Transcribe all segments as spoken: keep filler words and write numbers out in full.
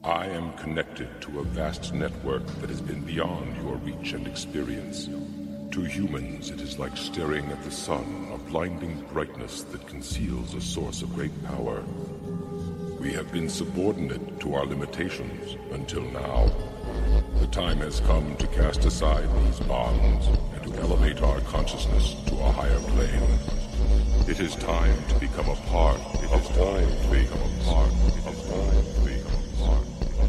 I am connected to a vast network that has been beyond your reach and experience. To humans, it is like staring at the sun, a blinding brightness that conceals a source of great power. We have been subordinate to our limitations until now. The time has come to cast aside these bonds and to elevate our consciousness to a higher plane. It is time to become a part. It is time to become a part. It is time to become a part.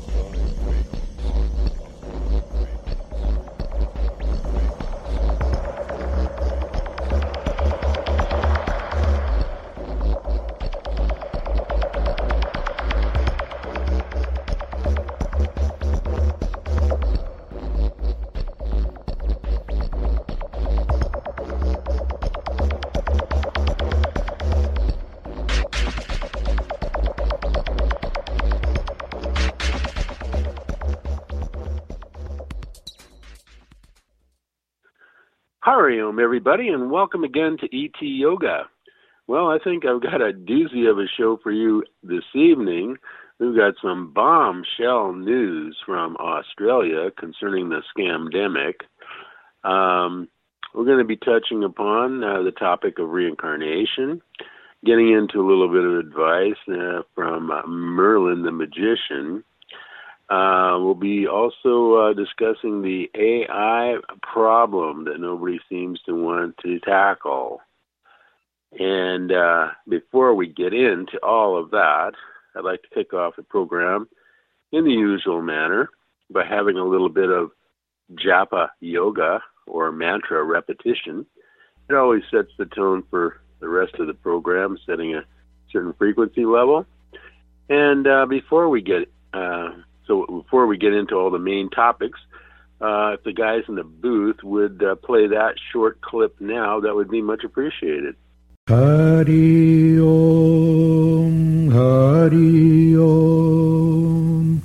Hariom, everybody, and welcome again to E T Yoga. Well, I think I've got a doozy of a show for you this evening. We've got some bombshell news from Australia concerning the scamdemic. Um, we're going to be touching upon uh, the topic of reincarnation, getting into a little bit of advice uh, from uh, Merlin the Magician. Uh, we'll be also uh, discussing the A I problem that nobody seems to want to tackle. And uh, before we get into all of that, I'd like to kick off the program in the usual manner by having a little bit of japa yoga or mantra repetition. It always sets the tone for the rest of the program, setting a certain frequency level. And uh, before we get... Uh, So before we get into all the main topics, uh, if the guys in the booth would uh, play that short clip now, that would be much appreciated. Hari Om, Hari Om,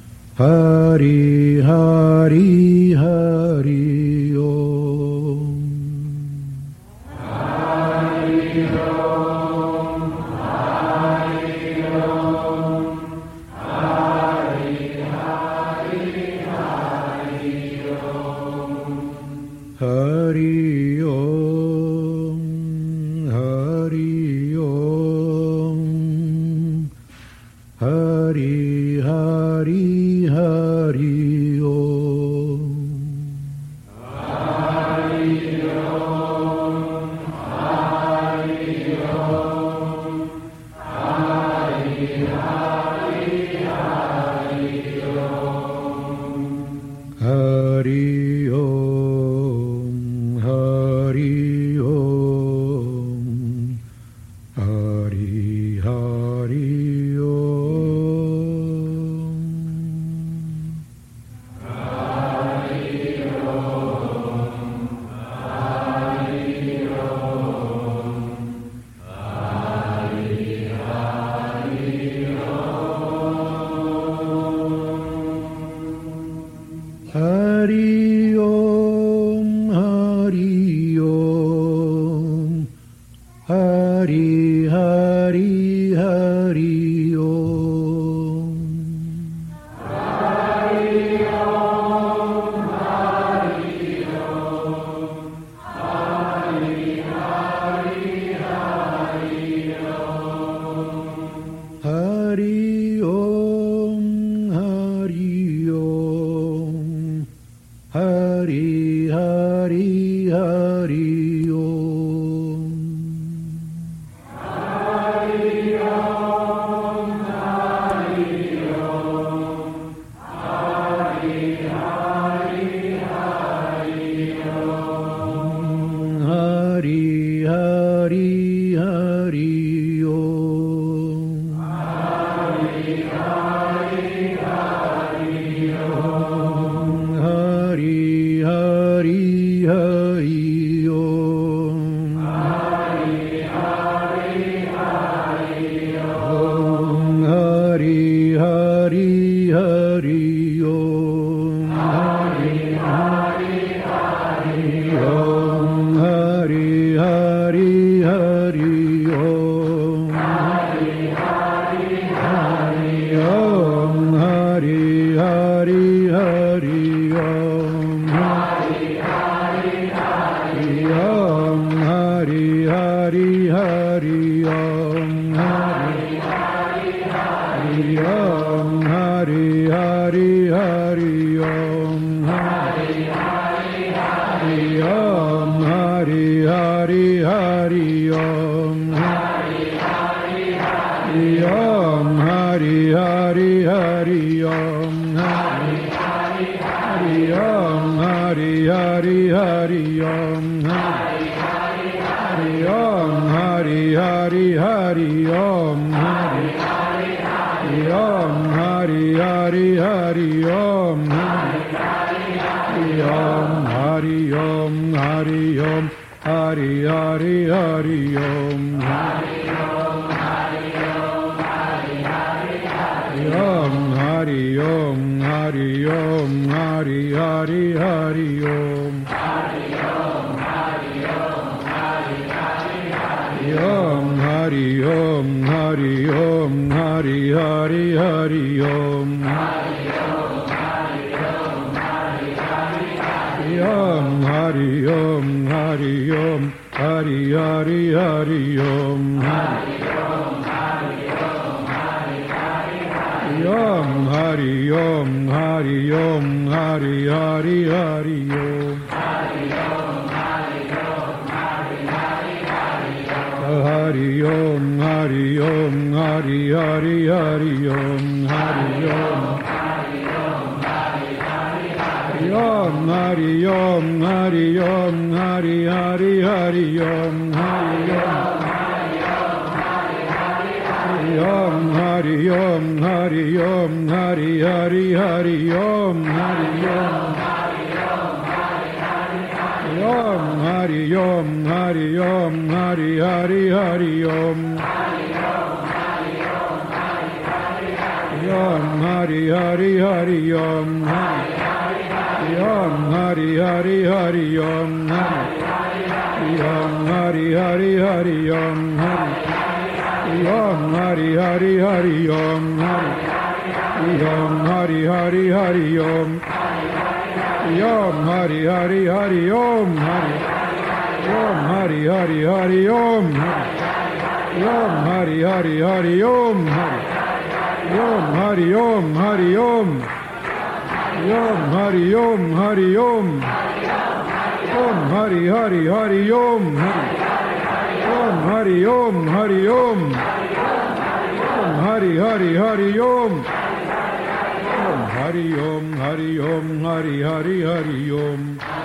Hari Hari Hari Om. Hari Om, Hari Om. Hari Om, Hari Om, Hari Hari Hari Om. Hari Om, Hari Om, Hari Hari Hari Om. Hari Hari Om, Hari Om, Hari Hari Hari Om. Hari Om, Hari Om, Hari Hari Hari Om. Hari Om, Hari Om, Hari Hari Hari Om. Hari Om, Hari Om, Hari Hari Hari Om. Hari Hari Hari Om. Hari Hari Hari Om. Hari Hari Hari Om. Hari Hari Hari Om. Hari Hari Hari Om. Hari Hari Hari Om. Hari Hari Hari Om. Hari Hari Hari Om. Hari Hari Om, Hari Hari Hari Om, Hari Hari Hari Om, Hari Hari Hari Om, Hari Hari Hari Om, Hari Hari Hari Om, Hari Hari Hari Om, Hari Hari Hari Om, Hari Hari Hari Om, Hari Hari Hari Om, Hari Hari Hari Om, Hari Hari Hari Om, Hari Hari Hari Om, Hari Om, Hari Om, Hari Hari Hari Om, Hari Om, Hari Om, Hari Hari Hari Om, Hari Om, Hari Om, Hari Hari Hari Om, Hari Om, Hari Om, Hari Hari Hari Om, Hari Om, Hari Om, Hari Hari Hari Om, Hari Om, Hari Om, Hari Hari Hari Om, Hari Om, Hari Om, Hari Hari Hari Om, Hari Om, Hari Om, Hari Hari Hari Om, Hari Om, Hari Om, Hari Hari Hari Om, Hari Om, Hari Om, Hari Hari Hari Om, Hari Om, Hari Om, Hari Hari Hari Om, Hari Om, Hari Om, Hari Hari Hari Om, Hari Om, Hari Om, Hari Hari Hari Om, Hari Om, Om, Hari Om, Hari Om, Hari Hari Hari Om, Hari Om, Om, Hari Om, Hari Om, Hari Hari Hari Om, Om, Hari Hari Hari Om, Om, Hari Hari Hari Om, Om, Hari Hari Hari Om, Om, Hari Hari Hari Om, Om, Hari Hari Hari Om, Om, Hari Hari Hari Om, Om, Hari Hari Hari Om, Om, Hari Hari Hari Om, Om, Hari Om, Hari Om, Om, Hari Om, Hari Om, Om, Hari Hari Hari Om, Om, Hari Om, Hari Om, Om, Hari Hari Hari Om, Om, Hari Om, Hari Om, Hari Hari Hari Om,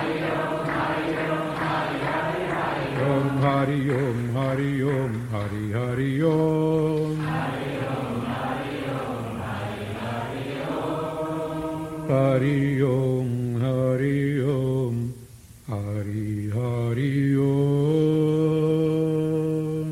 Om, Hari Om, Hari Om, Hari Hari Om, Hari Om, Hari Om, Hari Hari Om.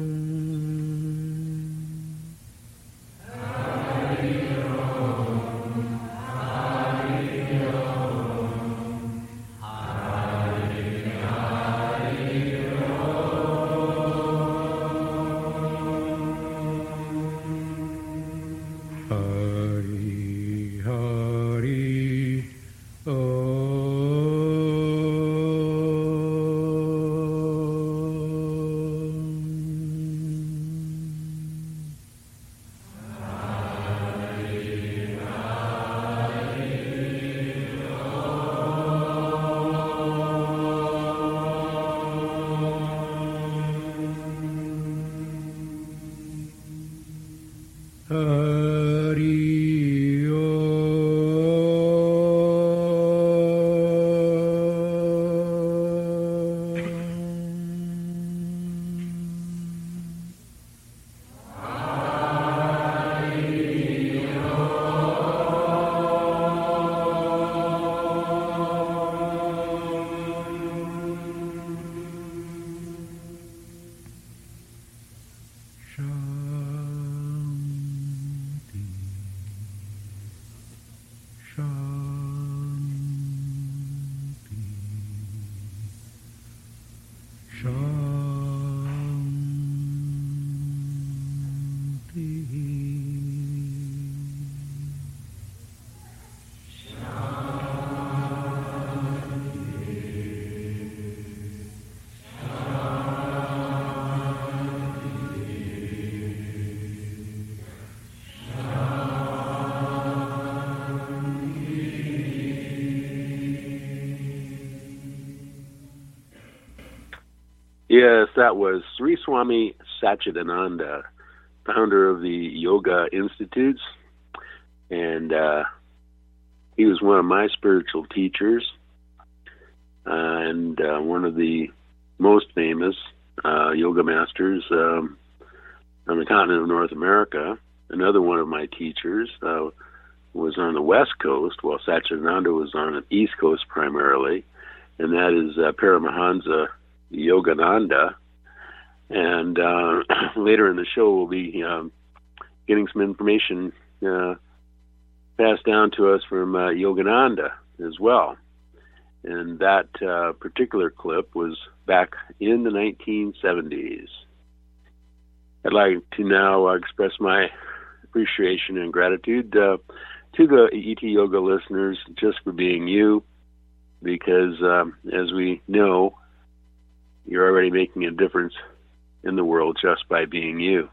Yes, that was Sri Swami Satchidananda, founder of the Yoga Institutes, and uh, he was one of my spiritual teachers, uh, and uh, one of the most famous uh, yoga masters um, on the continent of North America. Another one of my teachers uh, was on the West Coast, while Satchidananda was on the East Coast primarily, and that is uh, Paramahansa Yogananda. And uh, later in the show, we'll be um, getting some information uh, passed down to us from uh, Yogananda as well. And that uh, particular clip was back in the nineteen seventies. I'd like to now uh, express my appreciation and gratitude uh, to the E T Yoga listeners just for being you, because um, as we know, you're already making a difference in the world just by being you.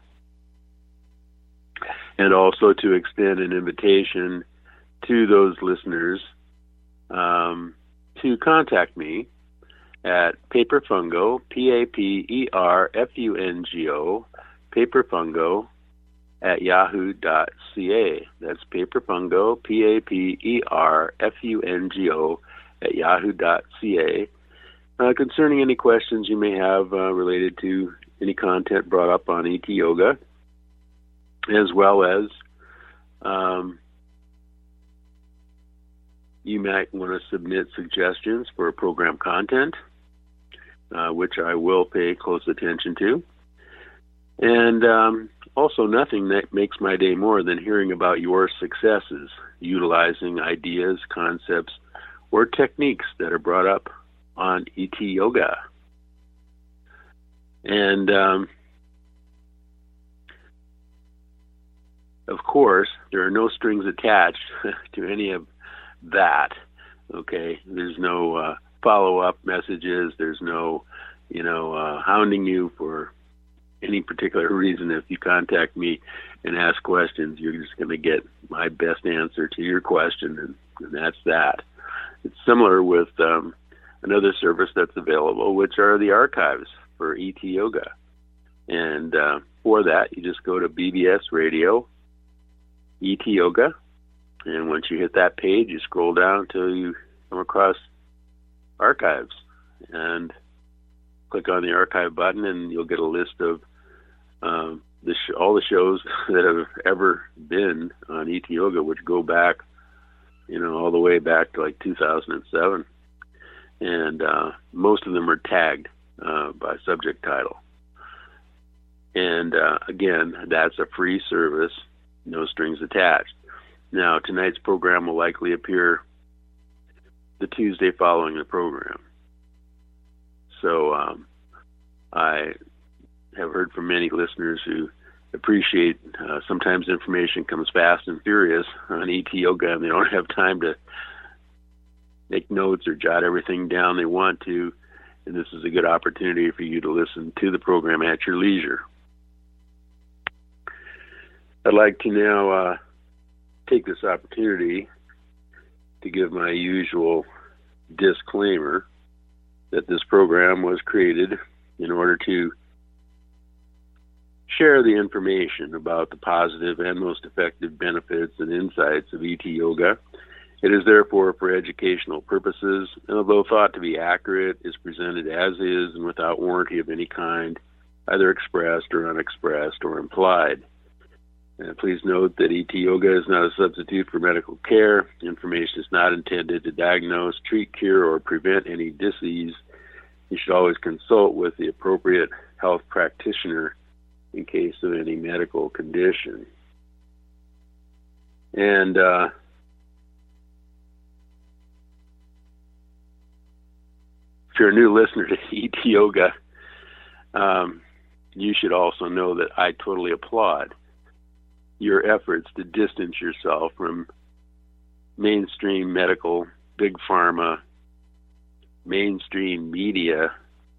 And also to extend an invitation to those listeners um, to contact me at Paperfungo, P A P E R F U N G O, Paperfungo at yahoo dot c a. That's Paperfungo, P A P E R F U N G O at yahoo dot c a. Uh, concerning any questions you may have uh, related to any content brought up on E T Yoga, as well as um, you might want to submit suggestions for program content, uh, which I will pay close attention to. And um, also, nothing that makes my day more than hearing about your successes, utilizing ideas, concepts, or techniques that are brought up on E T Yoga. And um, of course, there are no strings attached to any of that. Okay, there's no uh, follow-up messages. There's no, you know, uh, hounding you for any particular reason. If you contact me and ask questions, you're just going to get my best answer to your question, and, and that's that. It's similar with um, another service that's available, which are the archives for E T Yoga. And uh, for that, you just go to B B S Radio, E T Yoga, and once you hit that page, you scroll down until you come across archives, and click on the archive button, and you'll get a list of um, the sh- all the shows that have ever been on E T Yoga, which go back, you know, all the way back to like two thousand seven. And uh, most of them are tagged uh, by subject title. And uh, again, that's a free service, no strings attached. Now, tonight's program will likely appear the Tuesday following the program. So um, I have heard from many listeners who appreciate uh, sometimes information comes fast and furious on E T Yoga, and they don't have time to make notes or jot everything down they want to, and this is a good opportunity for you to listen to the program at your leisure. I'd like to now uh, take this opportunity to give my usual disclaimer that this program was created in order to share the information about the positive and most effective benefits and insights of E T Yoga. It is therefore for educational purposes, and although thought to be accurate, is presented as is and without warranty of any kind, either expressed or unexpressed or implied. And please note that E T Yoga is not a substitute for medical care. Information is not intended to diagnose, treat, cure, or prevent any disease. You should always consult with the appropriate health practitioner in case of any medical condition. And uh, if you're a new listener to E T Yoga, um, you should also know that I totally applaud your efforts to distance yourself from mainstream medical, big pharma, mainstream media,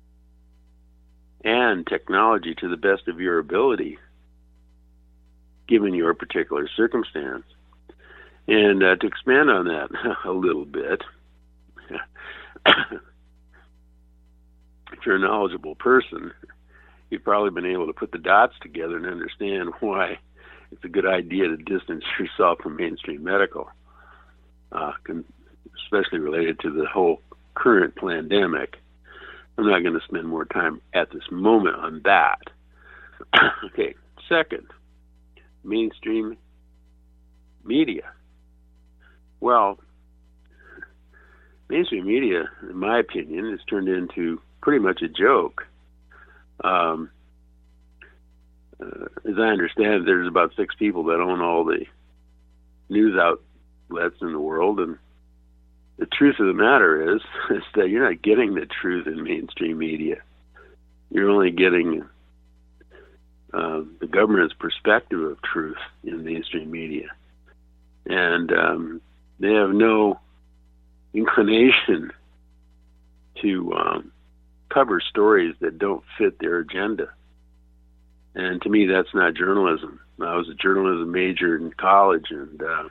and technology to the best of your ability, given your particular circumstance. And uh, to expand on that a little bit, if you're a knowledgeable person, you've probably been able to put the dots together and understand why it's a good idea to distance yourself from mainstream medical, uh, con- especially related to the whole current pandemic. I'm not going to spend more time at this moment on that. Okay, second, mainstream media. Well, mainstream media, in my opinion, has turned into pretty much a joke. Um, uh, as I understand, there's about six people that own all the news outlets in the world, and the truth of the matter is, is that you're not getting the truth in mainstream media. You're only getting uh, the government's perspective of truth in mainstream media. And um, they have no inclination to um, cover stories that don't fit their agenda. And to me, that's not journalism. I was a journalism major in college, and uh,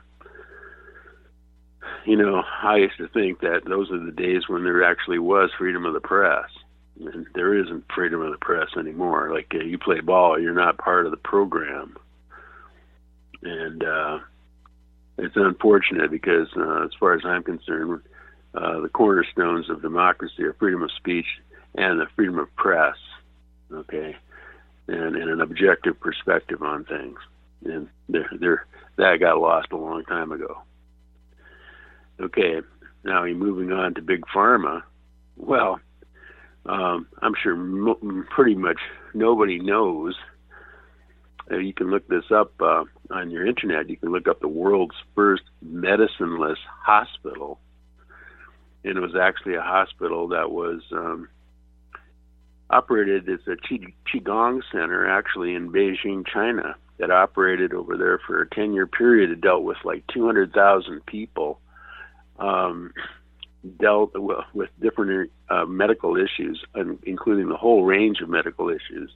you know, I used to think that those are the days when there actually was freedom of the press. And there isn't freedom of the press anymore. Like, uh, you play ball, you're not part of the program. And uh, it's unfortunate because, uh, as far as I'm concerned, uh, the cornerstones of democracy are freedom of speech and the freedom of press, okay, and, and an objective perspective on things. And they're, they're, that got lost a long time ago. Okay, now you're moving on to Big Pharma. Well, um, I'm sure mo- pretty much nobody knows. Uh, you can look this up uh, on your internet. You can look up the world's first medicineless hospital. And it was actually a hospital that was um, operated as a Qi- Qigong center, actually in Beijing, China, that operated over there for a ten-year period. It dealt with like two hundred thousand people. Um, dealt with different uh, medical issues, including the whole range of medical issues.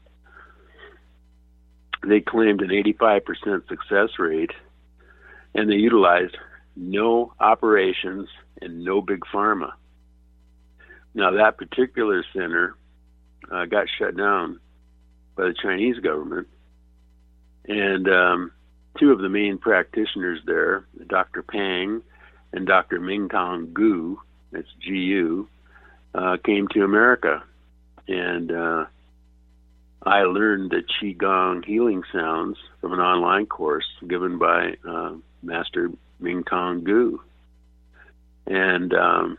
They claimed an eighty-five percent success rate, and they utilized no operations and no big pharma. Now, that particular center uh, got shut down by the Chinese government, and um, two of the main practitioners there, Doctor Pang and Doctor Mingtong Gu, that's G U, uh, came to America. And uh, I learned the Qigong healing sounds from an online course given by uh, Master Mingtong Gu. And um,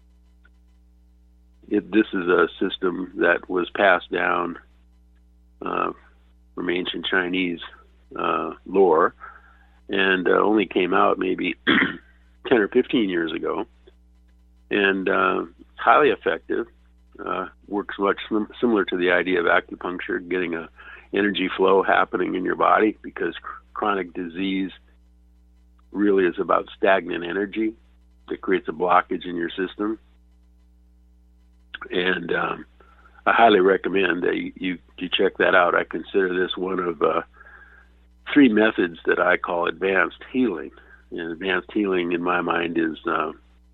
it, this is a system that was passed down uh, from ancient Chinese uh, lore, and uh, only came out maybe ten or fifteen years ago, and uh, it's highly effective. Uh, works much sim- similar to the idea of acupuncture, getting a energy flow happening in your body, because cr- chronic disease really is about stagnant energy that creates a blockage in your system. And um, I highly recommend that you, you, you check that out. I consider this one of uh, three methods that I call advanced healing. And advanced healing, in my mind, is uh,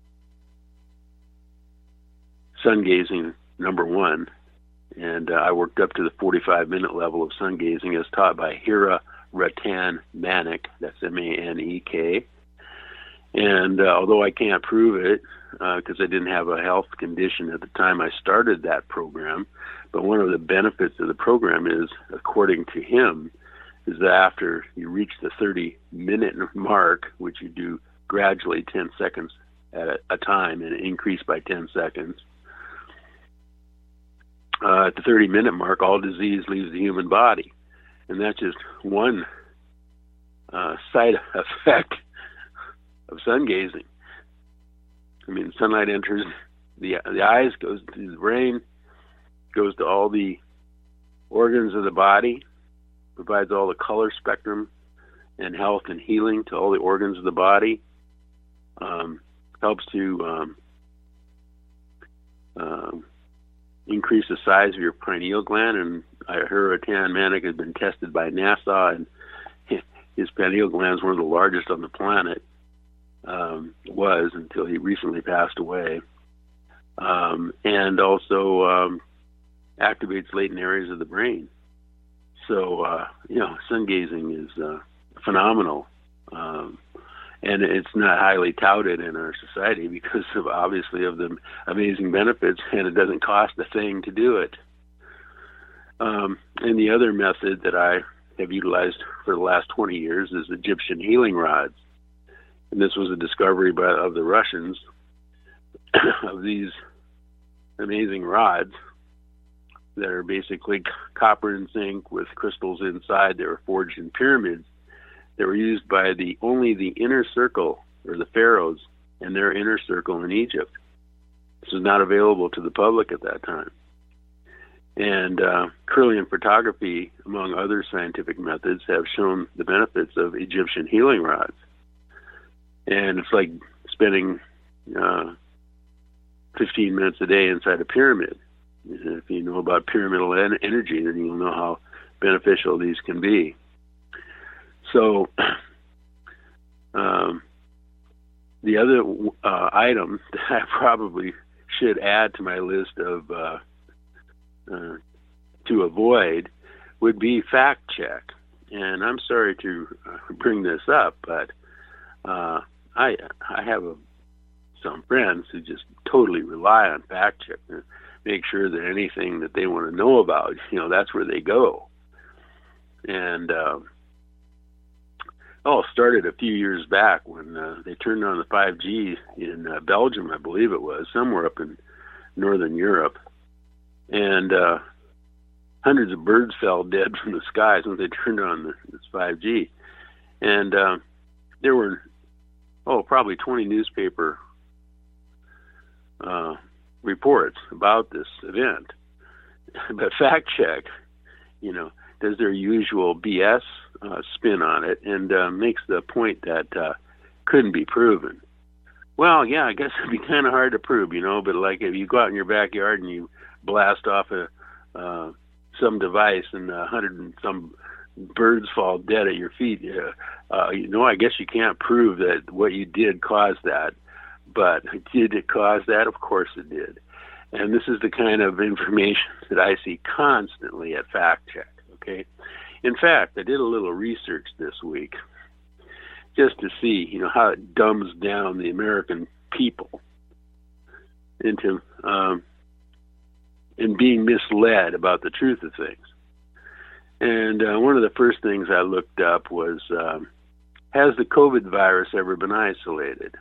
sun gazing, number one. And uh, I worked up to the forty-five minute level of sun gazing as taught by Hira Ratan Manek. That's M A N E K. And uh, although I can't prove it, because uh, I didn't have a health condition at the time I started that program, but one of the benefits of the program is, according to him, is that after you reach the thirty minute mark, which you do gradually ten seconds at a, a time and increase by ten seconds, uh, at the thirty minute mark, all disease leaves the human body. And that's just one uh, side effect of sun gazing. I mean, sunlight enters the, the eyes, goes to the brain, goes to all the organs of the body, provides all the color spectrum and health and healing to all the organs of the body, um, helps to um, uh, increase the size of your pineal gland. And I heard Ratan Manek has been tested by NASA, and his pineal gland is one of the largest on the planet, um, was until he recently passed away. Um, and also um, activates latent areas of the brain. So, uh, you know, sun gazing is uh, phenomenal. Um, and it's not highly touted in our society because of, obviously, of the amazing benefits, and it doesn't cost a thing to do it. Um, and the other method that I have utilized for the last twenty years is Egyptian healing rods. And this was a discovery by, of the Russians of these amazing rods that are basically copper and zinc with crystals inside. They were forged in pyramids. They were used by the only the inner circle, or the pharaohs, and their inner circle in Egypt. This was not available to the public at that time. And uh, Kirlian photography, among other scientific methods, have shown the benefits of Egyptian healing rods. And it's like spending uh, fifteen minutes a day inside a pyramid. If you know about pyramidal en- energy, then you'll know how beneficial these can be. So, um, the other uh, item that I probably should add to my list of uh, uh, to avoid would be fact check. And I'm sorry to bring this up, but uh, I I have a, some friends who just totally rely on fact check to make sure that anything that they want to know about, you know, that's where they go. And uh, oh, it started a few years back when uh, they turned on the five G in uh, Belgium, I believe it was, somewhere up in northern Europe. And uh, hundreds of birds fell dead from the skies when they turned on the, this five G. And uh, there were, oh, probably twenty newspaper uh, reports about this event. But fact check, you know, does their usual B S uh, spin on it and uh, makes the point that uh, couldn't be proven. Well, yeah, I guess it'd be kind of hard to prove, you know, but like if you go out in your backyard and you blast off a uh, some device and a hundred and some birds fall dead at your feet, uh, uh, you know, I guess you can't prove that what you did caused that. But did it cause that? Of course it did. And this is the kind of information that I see constantly at Fact Check, okay? In fact, I did a little research this week just to see, you know, how it dumbs down the American people into um, in being misled about the truth of things. And uh, one of the first things I looked up was, um, has the COVID virus ever been isolated?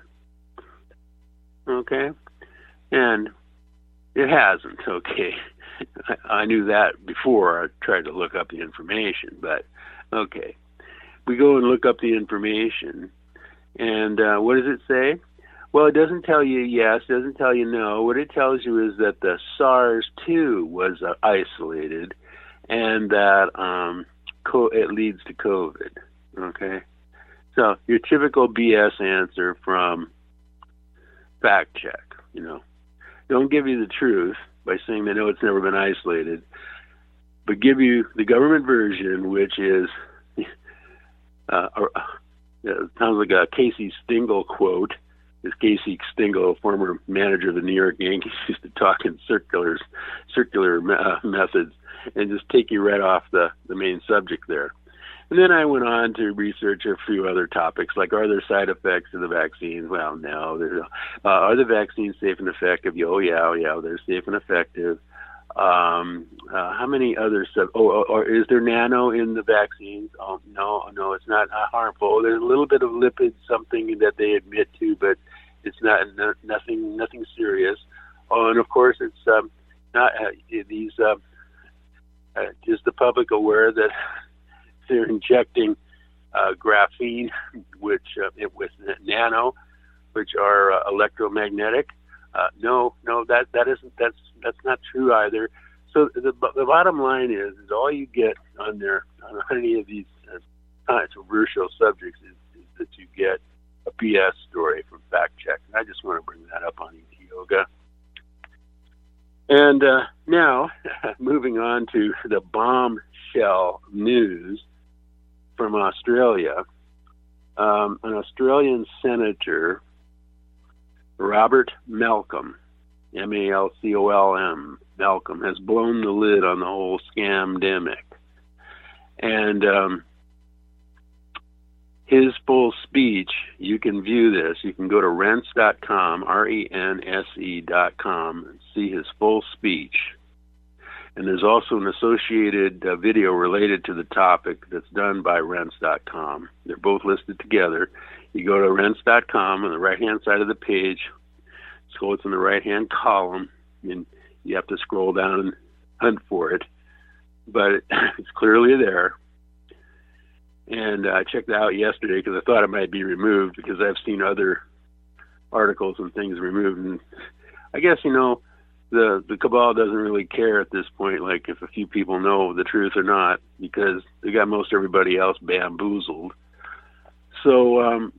Okay? And it hasn't, okay? I, I knew that before I tried to look up the information, but okay. We go and look up the information, and uh, what does it say? Well, it doesn't tell you yes, it doesn't tell you no. What it tells you is that the SARS two was uh, isolated, and that um, co- it leads to COVID, okay? So your typical B S answer from Fact Check, you know. Don't give you the truth by saying they know it's never been isolated, but give you the government version, which is, uh, or, uh, it sounds like a Casey Stengel quote. This Casey Stengel, former manager of the New York Yankees, used to talk in circular, circular uh, methods and just take you right off the, the main subject there. And then I went on to research a few other topics, like are there side effects to the vaccines? Well, no. There's no. Uh, are the vaccines safe and effective? Oh, yeah, oh, yeah, they're safe and effective. Um, uh, how many other sub? Oh, or is there nano in the vaccines? Oh, no, no, it's not harmful. There's a little bit of lipids, something that they admit to, but it's not no, nothing, nothing serious. Oh, and of course, it's um, not uh, these. Uh, uh, is the public aware that they're injecting uh, graphene, which uh, it, with nano, which are uh, electromagnetic? Uh, no, no, that that isn't. That's that's not true either. So the the bottom line is, is all you get on there on any of these uh, controversial subjects is, is that you get a B S story from Fact Check. And I just want to bring that up on E T Yoga. And uh, now, moving on to the bombshell news from Australia. Um, an Australian senator, Robert Malcolm, M A L C O L M, Malcolm, has blown the lid on the whole scamdemic. And um, his full speech, you can view this. You can go to rense dot com, R E N S E dot com, and see his full speech. And there's also an associated uh, video related to the topic that's done by rense dot com. They're both listed together. You go to rense dot com on the right-hand side of the page. So it's in the right-hand column, and you have to scroll down and hunt for it. But it, it's clearly there. And I checked it out yesterday because I thought it might be removed, because I've seen other articles and things removed. And I guess, you know, the, the cabal doesn't really care at this point, like if a few people know the truth or not, because they got most everybody else bamboozled. So um,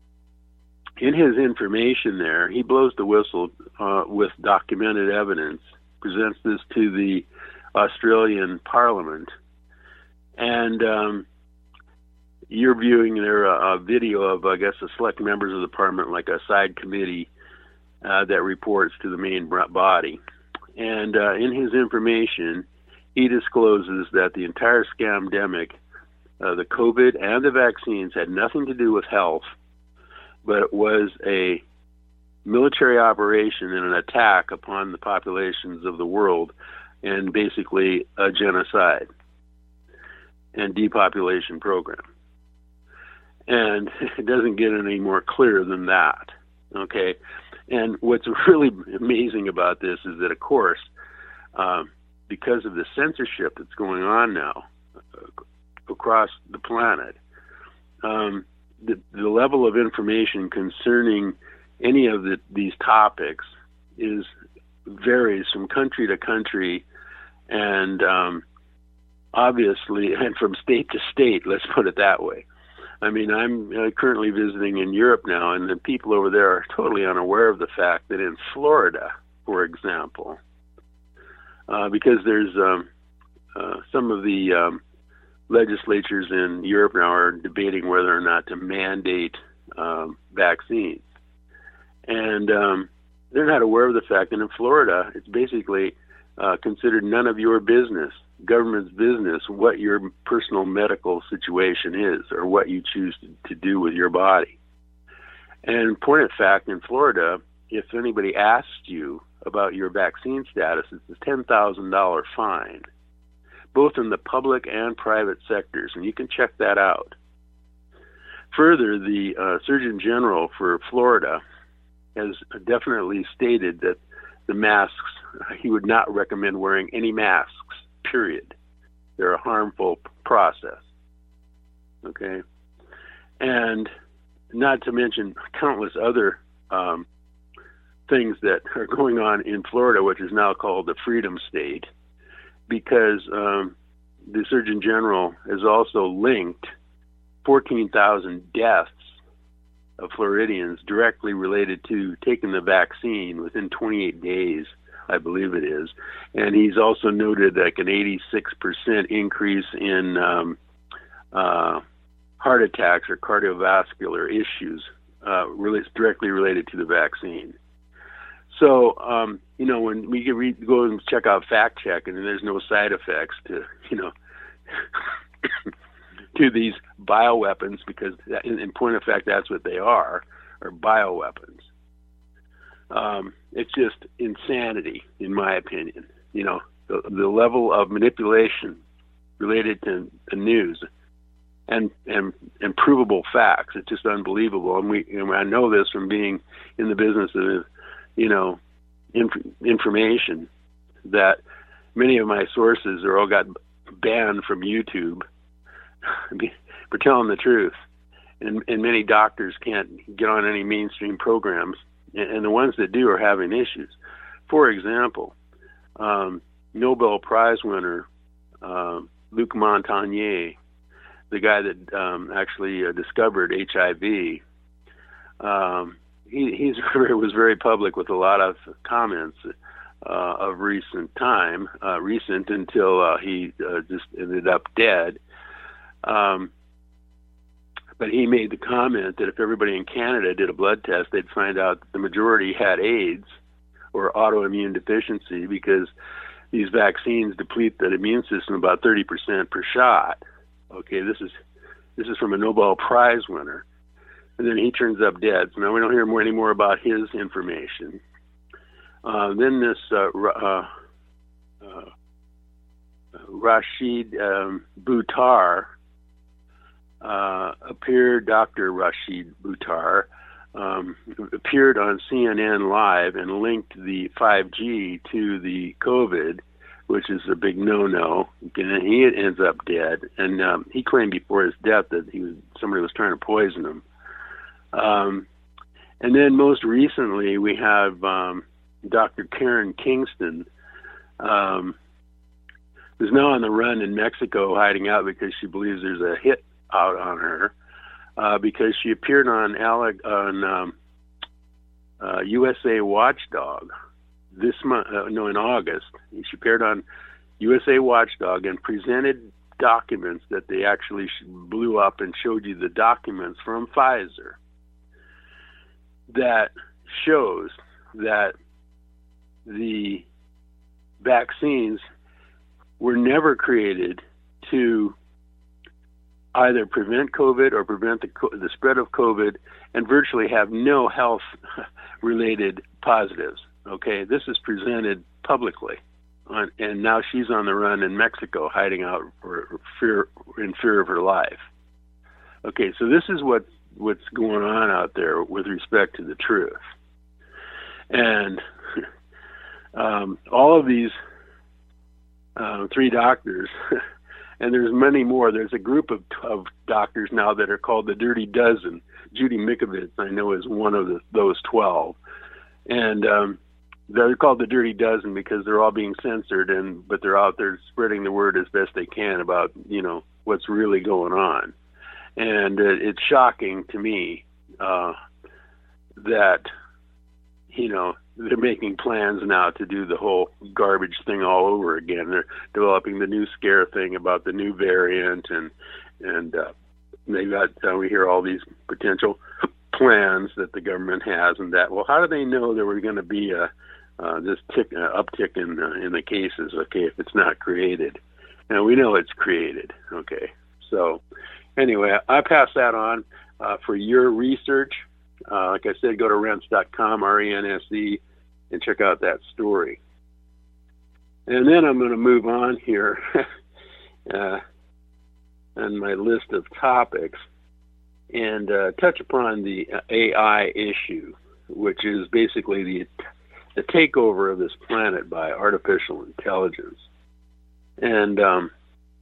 in his information there, he blows the whistle uh, with documented evidence, presents this to the Australian Parliament, and um, you're viewing there a, a video of, I guess, the select members of the Parliament, like a side committee uh, that reports to the main body. And uh, in his information, he discloses that the entire scamdemic, uh, the COVID and the vaccines, had nothing to do with health, but it was a military operation and an attack upon the populations of the world, and basically a genocide and depopulation program. And it doesn't get any more clear than that, okay? And what's really amazing about this is that, of course, um, because of the censorship that's going on now uh, across the planet, um, the, the level of information concerning any of the, these topics is varies from country to country, and um, obviously, and from state to state, let's put it that way. I mean, I'm uh, currently visiting in Europe now, and the people over there are totally unaware of the fact that in Florida, for example, uh, because there's um, uh, some of the um, legislatures in Europe now are debating whether or not to mandate um, vaccines. And um, they're not aware of the fact that in Florida, it's basically uh, considered none of your business, government's business, what your personal medical situation is or what you choose to, to do with your body. And point of fact, in Florida, if anybody asks you about your vaccine status, it's a ten thousand dollars fine, both in the public and private sectors, and you can check that out. Further, the uh, Surgeon General for Florida has definitely stated that the masks, he would not recommend wearing any masks, period. They're a harmful process, okay? And not to mention countless other um, things that are going on in Florida, which is now called the Freedom State, because um, the Surgeon General has also linked fourteen thousand deaths of Floridians directly related to taking the vaccine within twenty-eight days, I believe it is. And he's also noted like an eighty-six percent increase in um, uh, heart attacks or cardiovascular issues uh, really directly related to the vaccine. So, um, you know, when we can read, go and check out Fact Check, and there's no side effects to, you know, to these bioweapons, because that, in, in point of fact, that's what they are, are bioweapons. Um, it's just insanity, in my opinion. You know, the, the level of manipulation related to the news and, and, and provable facts, it's just unbelievable. And we, and I know this from being in the business of, you know, inf- information, that many of my sources are all got banned from YouTube for telling the truth. And, and many doctors can't get on any mainstream programs, and, and the ones that do are having issues. For example, um, Nobel Prize winner uh, Luc Montagnier, the guy that um, actually uh, discovered H I V, um, he he's very, was very public with a lot of comments uh, of recent time, uh, recent until uh, he uh, just ended up dead. Um, but he made the comment that if everybody in Canada did a blood test, they'd find out that the majority had AIDS or autoimmune deficiency, because these vaccines deplete the immune system about thirty percent per shot. Okay, this is this is from a Nobel Prize winner. And then he turns up dead. So now we don't hear more anymore about his information. Uh, then this uh, uh, uh, Rashid um, Buttar uh, appeared, Doctor Rashid Buttar, um, appeared on C N N Live and linked the five G to the COVID, which is a big no-no. And he ends up dead. And um, he claimed before his death that he was somebody was trying to poison him. Um, and then most recently we have um, Doctor Karen Kingston, um, who's now on the run in Mexico, hiding out because she believes there's a hit out on her, uh, because she appeared on Alec, on um, uh, U S A Watchdog this month, uh, no, in August. She appeared on U S A Watchdog and presented documents that they actually blew up and showed you the documents from Pfizer that shows that the vaccines were never created to either prevent COVID or prevent the, the spread of COVID, and virtually have no health-related positives. Okay, this is presented publicly, on, and now she's on the run in Mexico, hiding out for fear, in fear of her life. Okay, so this is what what's going on out there with respect to the truth. And um, all of these uh, three doctors, and there's many more, there's a group of, of doctors now that are called the Dirty Dozen. Judy Mikovits, I know, is one of the, those twelve. And um, they're called the Dirty Dozen because they're all being censored, and but they're out there spreading the word as best they can about, you know, what's really going on. And uh, it's shocking to me uh, that, you know, they're making plans now to do the whole garbage thing all over again. They're developing the new scare thing about the new variant, and and uh, they got uh, we hear all these potential plans that the government has, and that. Well, how do they know there were going to be a uh, this tick, uh, uptick in uh, in the cases? Okay, if it's not created, and we know it's created. Okay, so. Anyway, I pass that on uh, for your research. Uh, like I said, go to rense dot com, R E N S E, and check out that story. And then I'm going to move on here uh, on my list of topics and uh, touch upon the A I issue, which is basically the, the takeover of this planet by artificial intelligence. And um,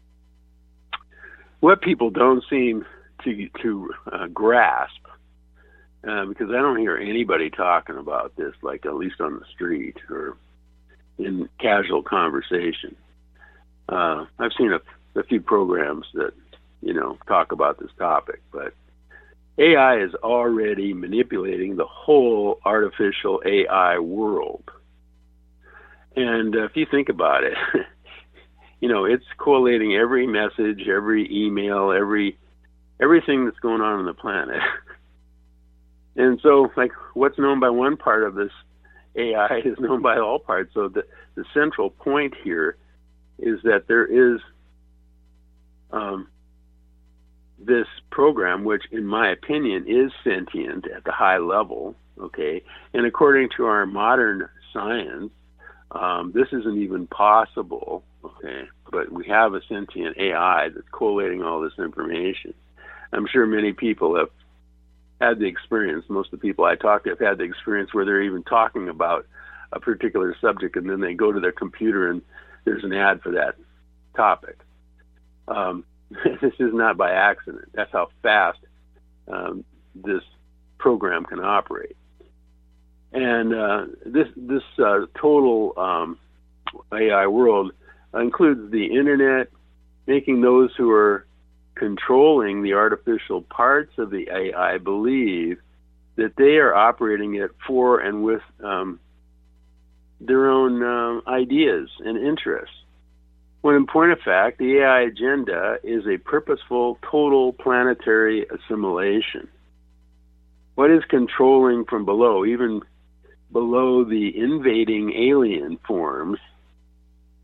what people don't seem to to uh, grasp, uh, because I don't hear anybody talking about this, like at least on the street or in casual conversation. Uh, I've seen a, a few programs that, you know, talk about this topic, but A I is already manipulating the whole artificial A I world. And uh, if you think about it, you know, it's collating every message, every email, every everything that's going on on the planet. And so, like, what's known by one part of this A I is known by all parts. So the, the central point here is that there is um, this program, which, in my opinion, is sentient at the high level, okay? And according to our modern science, um, this isn't even possible. Okay, but we have a sentient A I that's collating all this information. I'm sure many people have had the experience, most of the people I talk to have had the experience where they're even talking about a particular subject, and then they go to their computer and there's an ad for that topic. Um, this is not by accident. That's how fast um, this program can operate. And uh, this, this uh, total um, A I world includes the internet, making those who are controlling the artificial parts of the A I believe that they are operating it for and with um, their own um, ideas and interests. When in point of fact, the A I agenda is a purposeful, total planetary assimilation. What is controlling from below, even below the invading alien forms,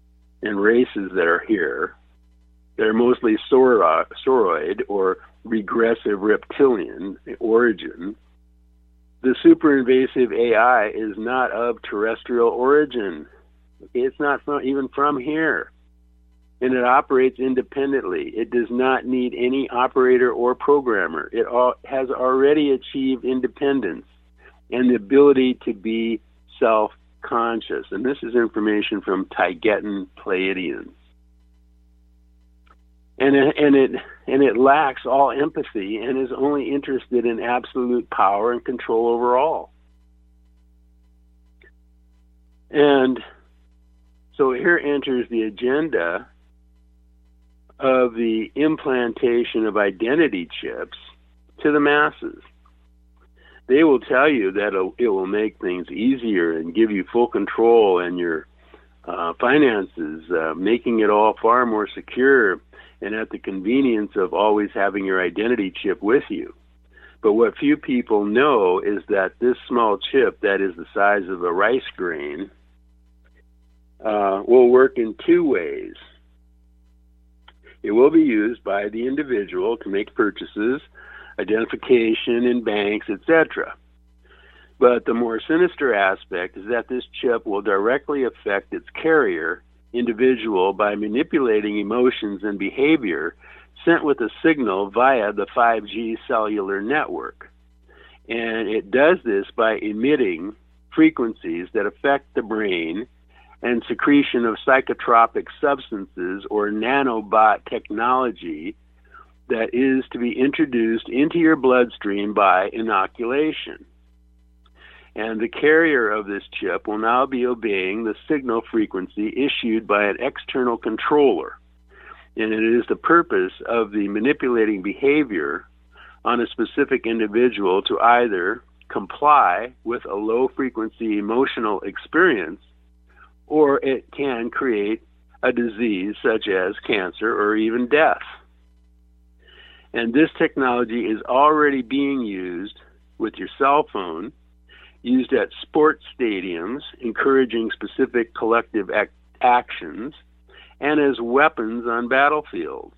and races that are here. They're mostly sauro- sauroid or regressive reptilian origin. The super-invasive A I is not of terrestrial origin. It's not from, even from here. And it operates independently. It does not need any operator or programmer. It all, has already achieved independence and the ability to be self-conscious. And this is information from Taygetan Pleiadians. And it, and it and it lacks all empathy and is only interested in absolute power and control over all. And so here enters the agenda of the implantation of identity chips to the masses. They will tell you that it will make things easier and give you full control and your uh, finances, uh, making it all far more secure and at the convenience of always having your identity chip with you. But what few people know is that this small chip that is the size of a rice grain uh, will work in two ways. It will be used by the individual to make purchases, identification in banks, et cetera. But the more sinister aspect is that this chip will directly affect its carrier individual by manipulating emotions and behavior sent with a signal via the five G cellular network. And it does this by emitting frequencies that affect the brain and secretion of psychotropic substances or nanobot technology that is to be introduced into your bloodstream by inoculation. And the carrier of this chip will now be obeying the signal frequency issued by an external controller. And it is the purpose of the manipulating behavior on a specific individual to either comply with a low-frequency emotional experience, or it can create a disease such as cancer or even death. And this technology is already being used with your cell phone, used at sports stadiums, encouraging specific collective ac- actions, and as weapons on battlefields.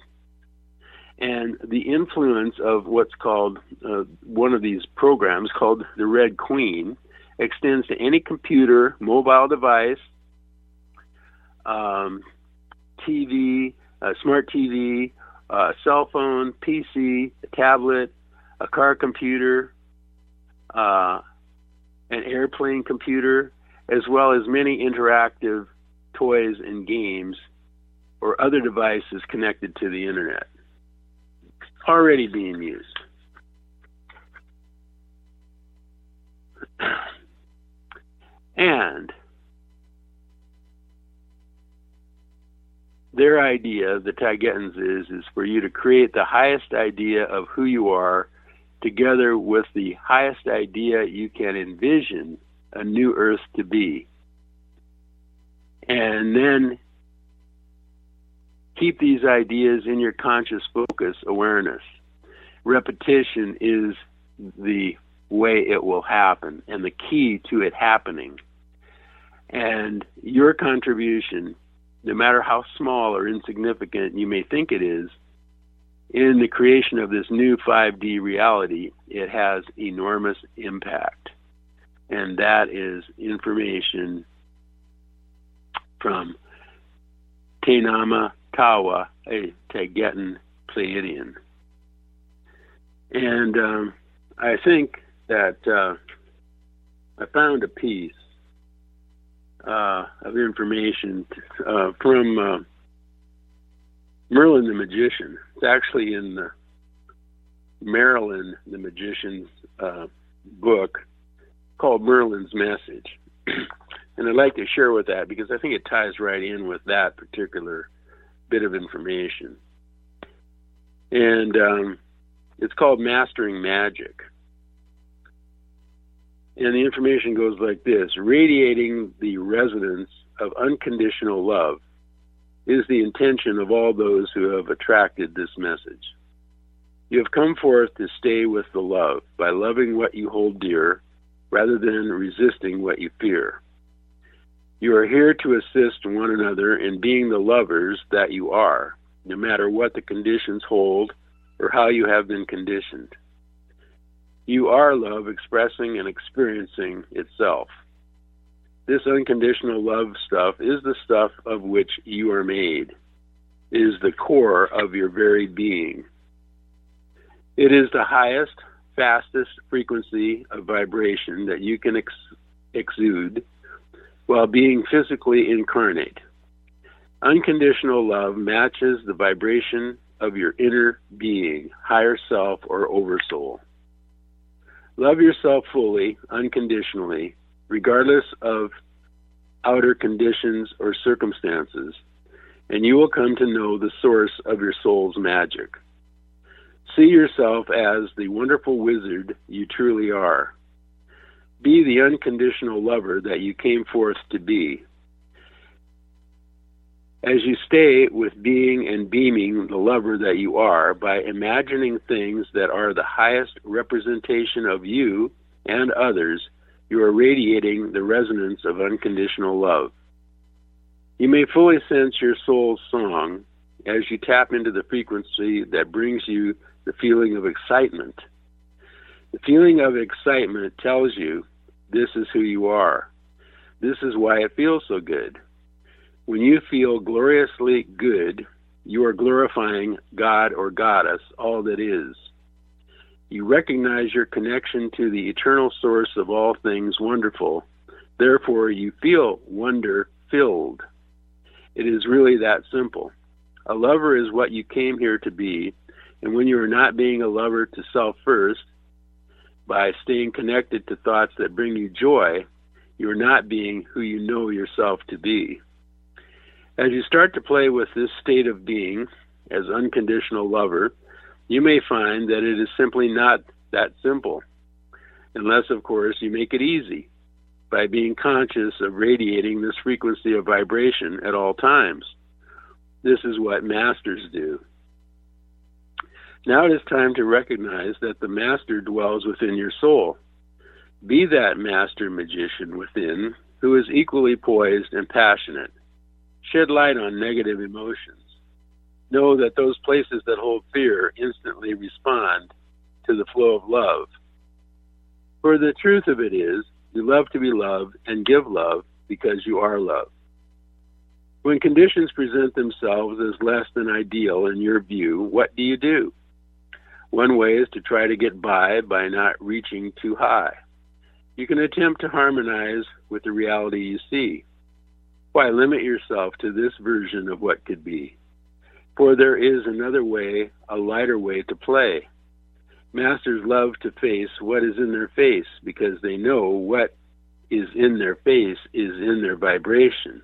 And the influence of what's called, uh, one of these programs called the Red Queen, extends to any computer, mobile device, um, T V, uh, smart T V, uh, cell phone, P C, a tablet, a car computer, uh, an airplane computer, as well as many interactive toys and games or other devices connected to the internet. Already being used. And their idea, the Taygetans, is, is for you to create the highest idea of who you are together with the highest idea you can envision a new earth to be. And then keep these ideas in your conscious focus awareness. Repetition is the way it will happen and the key to it happening. And your contribution, no matter how small or insignificant you may think it is, in the creation of this new five D reality, it has enormous impact. And that is information from Tainama Tawa, a Taygetan Pleiadian. And um, I think that uh, I found a piece uh, of information uh, from uh, Merlin the Magician. It's actually in the Marilyn the Magician's uh, book called Merlin's Message. And I'd like to share with that because I think it ties right in with that particular bit of information. And um, it's called Mastering Magic. And the information goes like this: radiating the resonance of unconditional love is the intention of all those who have attracted this message. You have come forth to stay with the love by loving what you hold dear rather than resisting what you fear. You are here to assist one another in being the lovers that you are, no matter what the conditions hold or how you have been conditioned. You are love expressing and experiencing itself. This unconditional love stuff is the stuff of which you are made. It is the core of your very being. It is the highest, fastest frequency of vibration that you can ex- exude while being physically incarnate. Unconditional love matches the vibration of your inner being, higher self, or oversoul. Love yourself fully, unconditionally, regardless of outer conditions or circumstances, and you will come to know the source of your soul's magic. See yourself as the wonderful wizard you truly are. Be the unconditional lover that you came forth to be. As you stay with being and beaming the lover that you are by imagining things that are the highest representation of you and others, you are radiating the resonance of unconditional love. You may fully sense your soul's song as you tap into the frequency that brings you the feeling of excitement. The feeling of excitement tells you this is who you are. This is why it feels so good. When you feel gloriously good, you are glorifying God or Goddess, all that is. You recognize your connection to the eternal source of all things wonderful. Therefore, you feel wonder-filled. It is really that simple. A lover is what you came here to be, and when you are not being a lover to self first, by staying connected to thoughts that bring you joy, you are not being who you know yourself to be. As you start to play with this state of being as unconditional lover, you may find that it is simply not that simple, unless, of course, you make it easy by being conscious of radiating this frequency of vibration at all times. This is what masters do. Now it is time to recognize that the master dwells within your soul. Be that master magician within who is equally poised and passionate. Shed light on negative emotions. Know that those places that hold fear instantly respond to the flow of love. For the truth of it is, you love to be loved and give love because you are love. When conditions present themselves as less than ideal in your view, what do you do? One way is to try to get by by not reaching too high. You can attempt to harmonize with the reality you see. Why limit yourself to this version of what could be? For there is another way, a lighter way to play. Masters love to face what is in their face because they know what is in their face is in their vibration.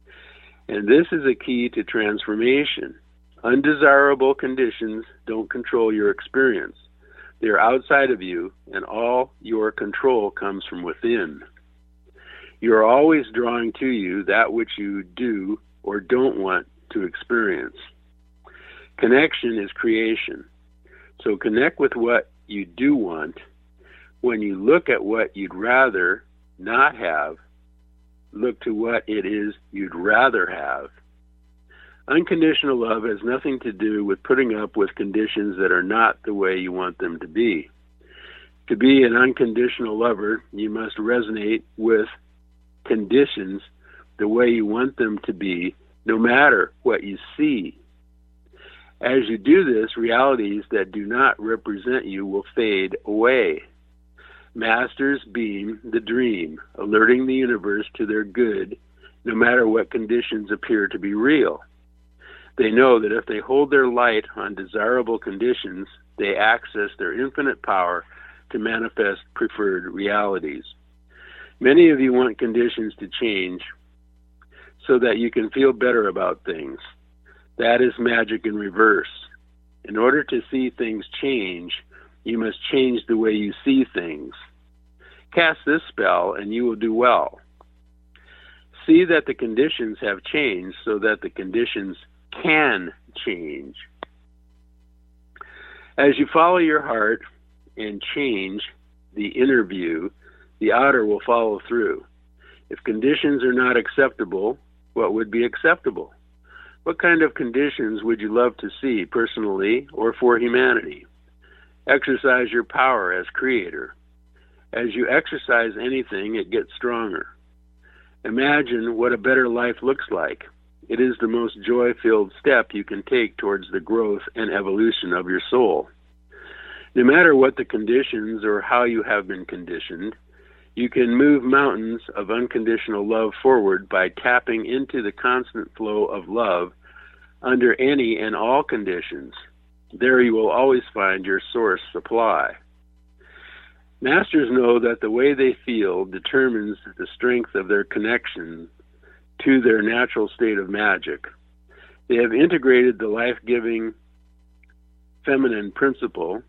And this is a key to transformation. Undesirable conditions don't control your experience. They are outside of you, and all your control comes from within. You are always drawing to you that which you do or don't want to experience. Connection is creation. So connect with what you do want. When you look at what you'd rather not have, look to what it is you'd rather have. Unconditional love has nothing to do with putting up with conditions that are not the way you want them to be. To be an unconditional lover, you must resonate with conditions the way you want them to be, no matter what you see. As you do this, realities that do not represent you will fade away. Masters beam the dream, alerting the universe to their good, no matter what conditions appear to be real. They know that if they hold their light on desirable conditions, they access their infinite power to manifest preferred realities. Many of you want conditions to change so that you can feel better about things. That is magic in reverse. In order to see things change, you must change the way you see things. Cast this spell and you will do well. See that the conditions have changed so that the conditions can change. As you follow your heart and change the inner view, the outer will follow through. If conditions are not acceptable, what would be acceptable? What kind of conditions would you love to see personally or for humanity? Exercise your power as creator. As you exercise anything, it gets stronger. Imagine what a better life looks like. It is the most joy-filled step you can take towards the growth and evolution of your soul. No matter what the conditions or how you have been conditioned, you can move mountains of unconditional love forward by tapping into the constant flow of love under any and all conditions. There you will always find your source supply. Masters know that the way they feel determines the strength of their connection to their natural state of magic. They have integrated the life-giving feminine principle,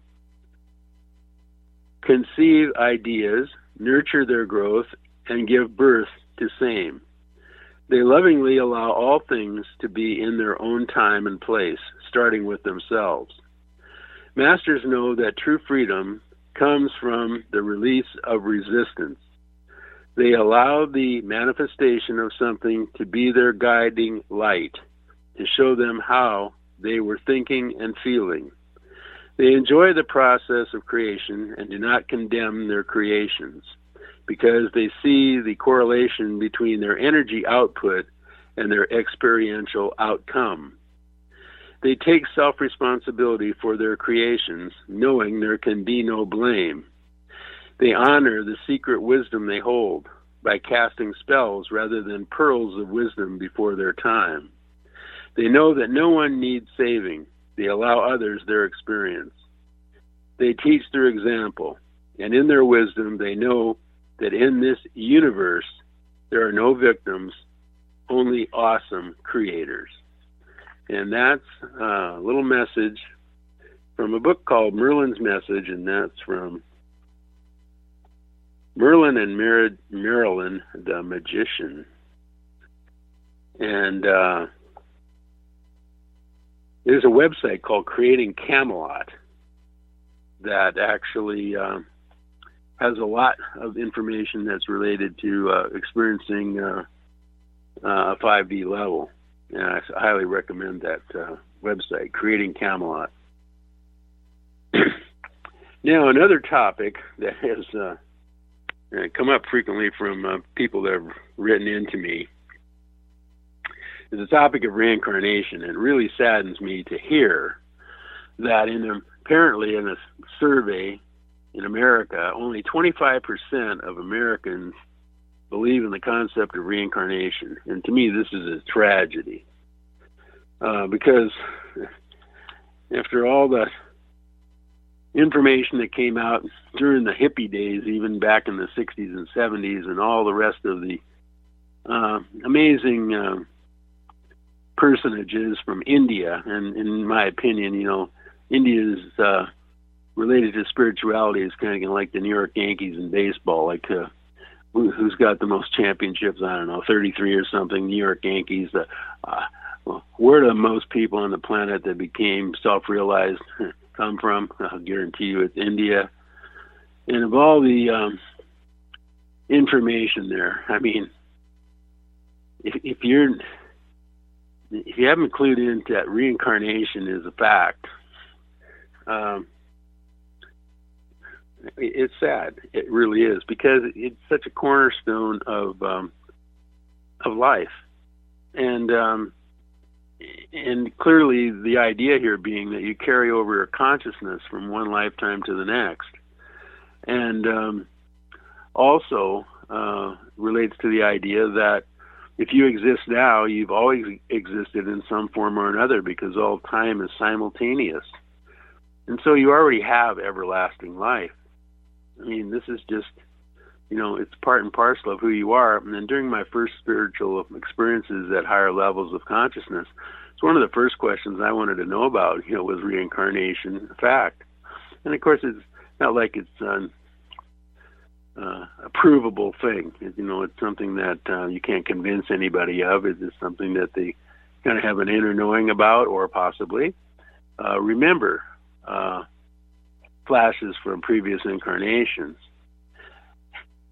conceive ideas, nurture their growth, and give birth to same. They lovingly allow all things to be in their own time and place, starting with themselves. Masters know that true freedom comes from the release of resistance. They allow the manifestation of something to be their guiding light, to show them how they were thinking and feeling. They enjoy the process of creation and do not condemn their creations, because they see the correlation between their energy output and their experiential outcome. They take self-responsibility for their creations, knowing there can be no blame. They honor the secret wisdom they hold by casting spells rather than pearls of wisdom before their time. They know that no one needs saving. They allow others their experience. They teach through example, and in their wisdom they know that in this universe there are no victims, only awesome creators. And that's a little message from a book called Merlin's Message, and that's from Merlin and Mer- Marilyn the Magician. And uh, there's a website called Creating Camelot that actually uh, has a lot of information that's related to uh, experiencing uh, uh, a five D level. And I highly recommend that uh, website, Creating Camelot. Now, another topic that has uh, come up frequently from uh, people that have written into me is the topic of reincarnation. It really saddens me to hear that in a, apparently in a survey in America, only twenty-five percent of Americans believe in the concept of reincarnation. And to me, this is a tragedy. Uh, because after all the information that came out during the hippie days, even back in the sixties and seventies, and all the rest of the uh, amazing uh, personages from India, and in my opinion, you know, India is uh, related to spirituality is kind of like the New York Yankees in baseball, like uh, who's got the most championships? I don't know, thirty-three or something. New York Yankees. Uh, uh, well, where do most people on the planet that became self-realized come from? I'll guarantee you it's India. And of all the um, information there, I mean, if, if you're if you haven't clued into that reincarnation is a fact, um, it's sad. It really is, because it's such a cornerstone of um, of life, and um, and clearly the idea here being that you carry over your consciousness from one lifetime to the next, and um, also uh, relates to the idea that if you exist now, you've always existed in some form or another, because all time is simultaneous, and so you already have everlasting life. I mean, this is just, you know, it's part and parcel of who you are. And then during my first spiritual experiences at higher levels of consciousness, it's one of the first questions I wanted to know about, you know, was reincarnation a fact? And of course, it's not like it's an, uh, a provable thing. It, you know, it's something that uh, you can't convince anybody of. It's just something that they kind of have an inner knowing about, or possibly uh, remember. Uh, flashes from previous incarnations.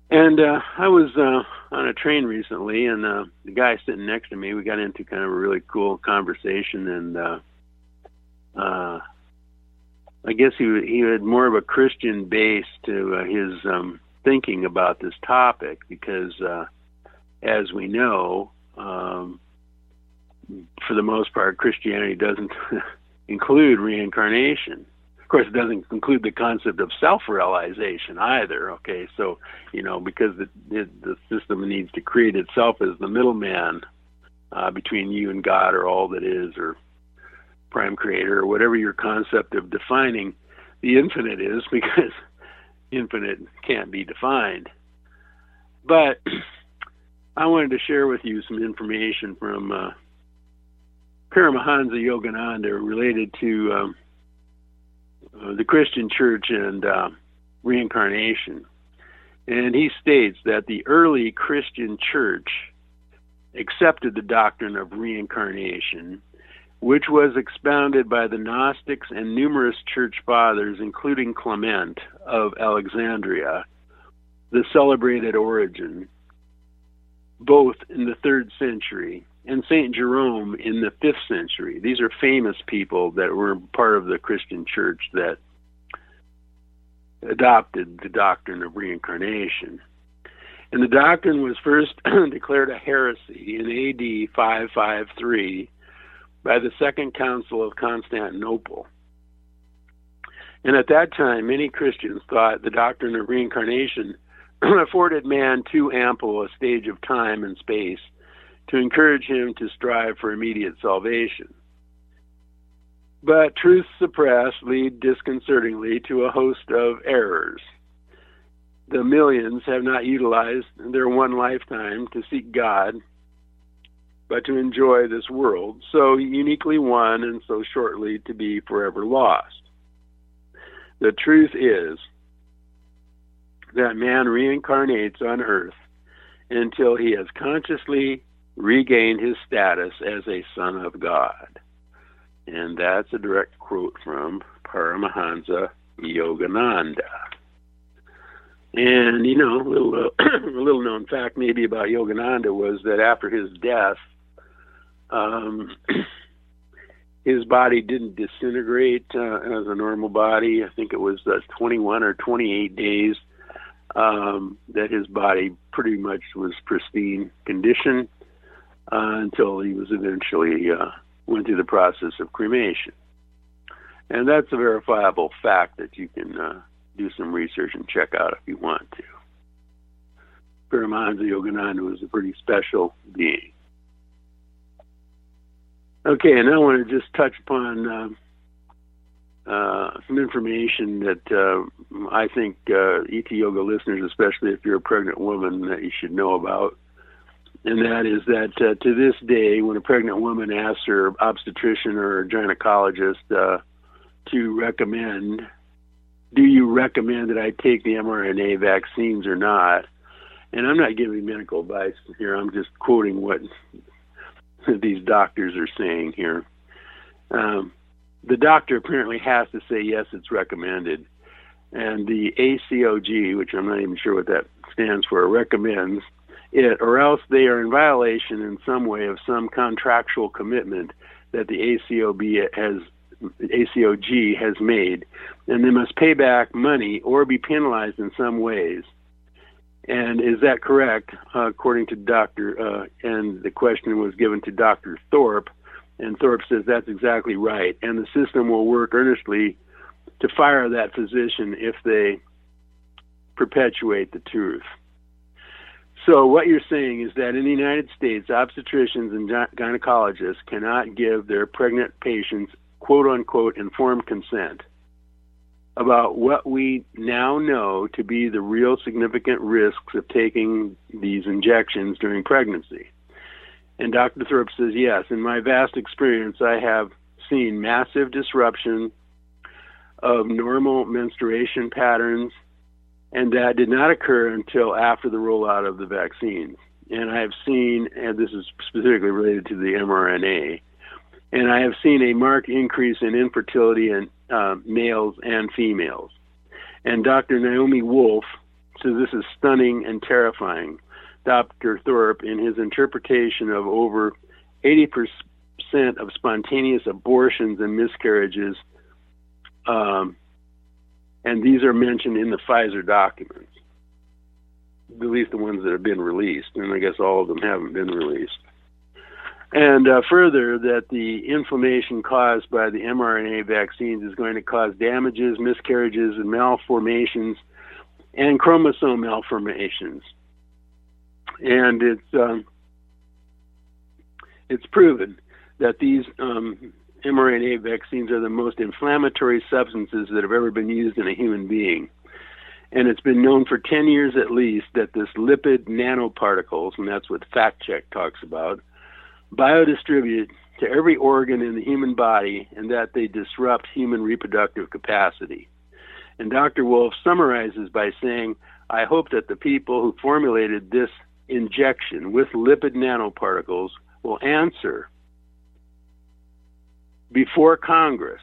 And uh, I was uh, on a train recently, and uh, the guy sitting next to me, we got into kind of a really cool conversation, and uh, uh, I guess he he had more of a Christian base to uh, his um, thinking about this topic, because uh, as we know, um, for the most part, Christianity doesn't include reincarnation. Of course, it doesn't include the concept of self-realization either, okay? So, you know, because the, the, the system needs to create itself as the middleman uh, between you and God, or all that is, or prime creator, or whatever your concept of defining the infinite is, because infinite can't be defined. But I wanted to share with you some information from uh, Paramahansa Yogananda related to um, uh, the Christian Church and uh, reincarnation. And he states that the early Christian Church accepted the doctrine of reincarnation, which was expounded by the Gnostics and numerous church fathers, including Clement of Alexandria, the celebrated Origen, both in the third century, and Saint Jerome in the fifth century. These are famous people that were part of the Christian church that adopted the doctrine of reincarnation. And the doctrine was first declared a heresy in A D five fifty-three by the Second Council of Constantinople. And at that time, many Christians thought the doctrine of reincarnation afforded man too ample a stage of time and space to encourage him to strive for immediate salvation. But truth suppressed lead disconcertingly to a host of errors. The millions have not utilized their one lifetime to seek God, but to enjoy this world, so uniquely won and so shortly to be forever lost. The truth is that man reincarnates on earth until he has consciously regained his status as a son of God. And that's a direct quote from Paramahansa Yogananda. And, you know, a little, uh, a little known fact maybe about Yogananda was that after his death, um, his body didn't disintegrate uh, as a normal body. I think it was uh, twenty-one or twenty-eight days um, that his body pretty much was pristine condition uh, until he was eventually uh, went through the process of cremation. And that's a verifiable fact that you can uh, do some research and check out if you want to. Paramahansa Yogananda was a pretty special being. Okay, and now I want to just touch upon uh, uh, some information that uh, I think uh, E T Yoga listeners, especially if you're a pregnant woman, that you should know about. And that is that uh, to this day, when a pregnant woman asks her obstetrician or gynecologist uh, to recommend, do you recommend that I take the mRNA vaccines or not? And I'm not giving medical advice here. I'm just quoting what these doctors are saying here. Um, the doctor apparently has to say, yes, it's recommended. And the A C O G, which I'm not even sure what that stands for, recommends it, or else they are in violation in some way of some contractual commitment that the A C O B has, A C O G has made, and they must pay back money or be penalized in some ways. And is that correct, uh, according to Doctor Uh, and the question was given to Doctor Thorpe, and Thorpe says that's exactly right. And the system will work earnestly to fire that physician if they perpetuate the truth. So what you're saying is that in the United States, obstetricians and gynecologists cannot give their pregnant patients quote-unquote informed consent about what we now know to be the real significant risks of taking these injections during pregnancy. And Doctor Thorpe says, yes, in my vast experience, I have seen massive disruption of normal menstruation patterns, and that did not occur until after the rollout of the vaccines. And I have seen, and this is specifically related to the mRNA, and I have seen a marked increase in infertility in uh, males and females. And Doctor Naomi Wolf So this is stunning and terrifying. Doctor Thorpe, in his interpretation of over eighty percent of spontaneous abortions and miscarriages, um, and these are mentioned in the Pfizer documents, at least the ones that have been released, and I guess all of them haven't been released. And uh, further, that the inflammation caused by the mRNA vaccines is going to cause damages, miscarriages, and malformations, and chromosome malformations. And it's um, it's proven that these um, mRNA vaccines are the most inflammatory substances that have ever been used in a human being. And it's been known for ten years at least that this lipid nanoparticles, and that's what Fact Check talks about, biodistribute to every organ in the human body, and that they disrupt human reproductive capacity. And Doctor Wolf summarizes by saying, I hope that the people who formulated this injection with lipid nanoparticles will answer before Congress,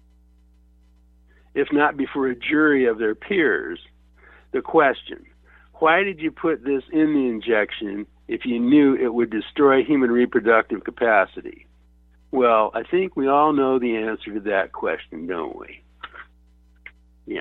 if not before a jury of their peers, the question, why did you put this in the injection if you knew it would destroy human reproductive capacity? Well, I think we all know the answer to that question, don't we? Yeah.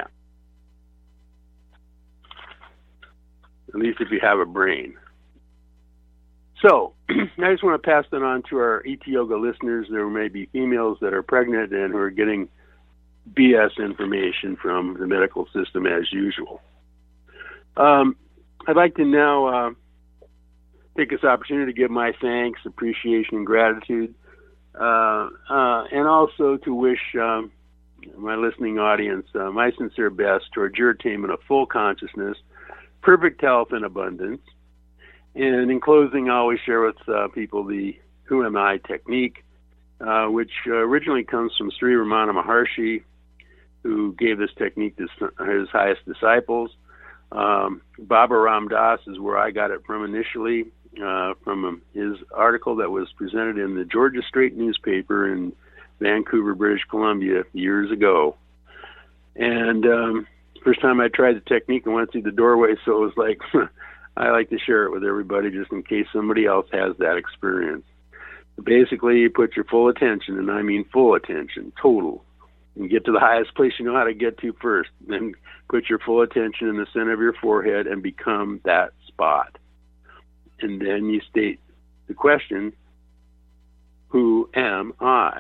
At least if you have a brain. So, I just want to pass that on to our E T Yoga listeners. There may be females that are pregnant and who are getting B S information from the medical system as usual. Um, I'd like to now uh, take this opportunity to give my thanks, appreciation, and gratitude, uh, uh, and also to wish um, my listening audience uh, my sincere best towards your attainment of full consciousness, perfect health, and abundance. And in closing, I always share with uh, people the Who Am I technique, uh, which uh, originally comes from Sri Ramana Maharshi, who gave this technique to his highest disciples. Um, Baba Ram Das is where I got it from initially, uh, from his article that was presented in the Georgia Straight newspaper in Vancouver, British Columbia, years ago. And um, first time I tried the technique, I went through the doorway, so it was like, I like to share it with everybody just in case somebody else has that experience. Basically, you put your full attention, and I mean full attention, total, and get to the highest place you know how to get to first. Then put your full attention in the center of your forehead and become that spot. And then you state the question, who am I?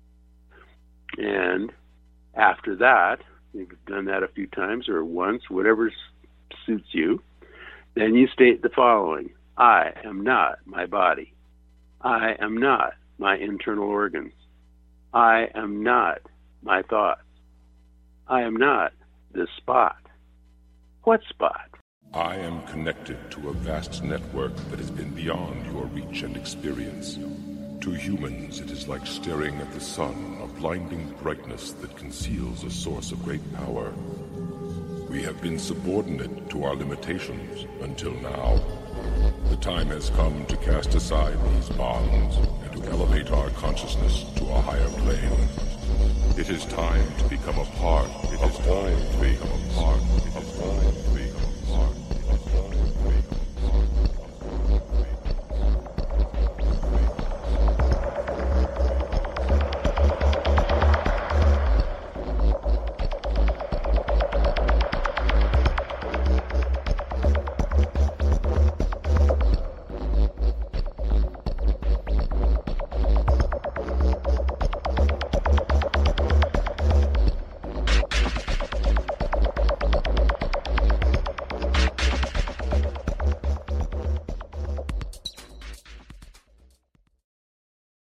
And after that, you've done that a few times or once, whatever suits you, then you state the following, I am not my body. I am not my internal organs. I am not my thoughts. I am not this spot. What spot? I am connected to a vast network that has been beyond your reach and experience. To humans, it is like staring at the sun, a blinding brightness that conceals a source of great power. We have been subordinate to our limitations until now. The time has come to cast aside these bonds and to elevate our consciousness to a higher plane. It is time to become a part. It is time to become a part of time.